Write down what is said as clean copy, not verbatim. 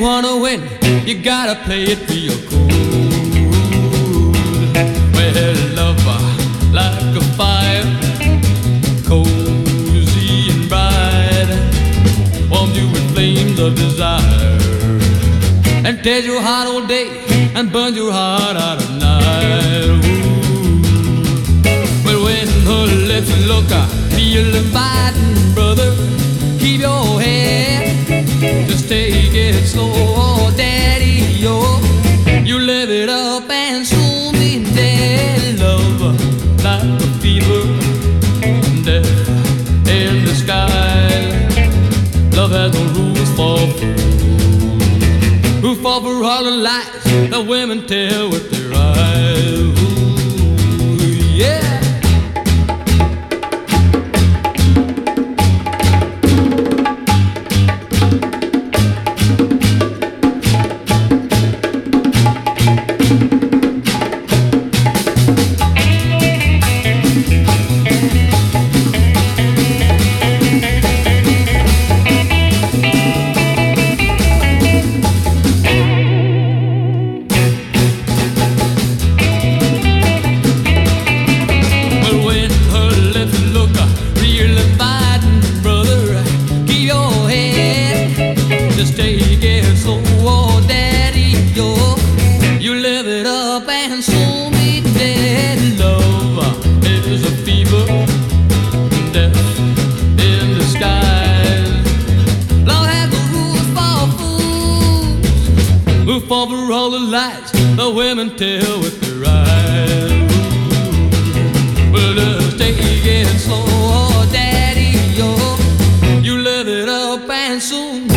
wanna win, you gotta play it real cool. Well, lover, like a fire, cozy and bright, warms you with flames of desire, and tears your heart all day and burns your heart out at night. Ooh. But when her lips look real inviting, brother, keep your head, just take it slow, daddy, yo. You live it up and soon be dead. Love like a fever, death in the sky. Love has no rules for fools who fall for all the lies that women tell with their eyes. Ooh, yeah. Fall for all the lies the women tell with their eyes. Well, just take it slow, daddy, yo. You live it up and soon